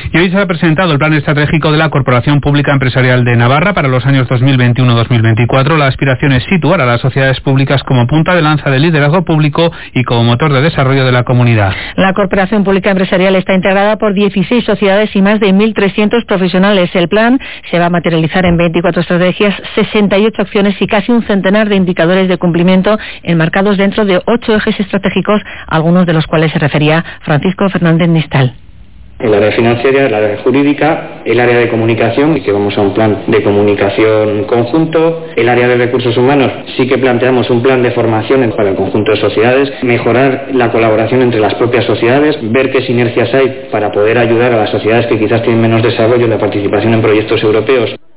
Y hoy se ha presentado el plan estratégico de la Corporación Pública Empresarial de Navarra para los años 2021-2024. La aspiración es situar a las sociedades públicas como punta de lanza del liderazgo público y como motor de desarrollo de la comunidad. La Corporación Pública Empresarial está integrada por 16 sociedades y más de 1.300 profesionales. El plan se va a materializar en 24 estrategias, 68 acciones y casi un centenar de indicadores de cumplimiento enmarcados dentro de 8 ejes estratégicos, algunos de los cuales se refería Francisco Fernández Nistal. El área financiera, el área jurídica, el área de comunicación, y que vamos a un plan de comunicación conjunto. El área de recursos humanos, sí que planteamos un plan de formación para el conjunto de sociedades, mejorar la colaboración entre las propias sociedades, ver qué sinergias hay para poder ayudar a las sociedades que quizás tienen menos desarrollo en la participación en proyectos europeos.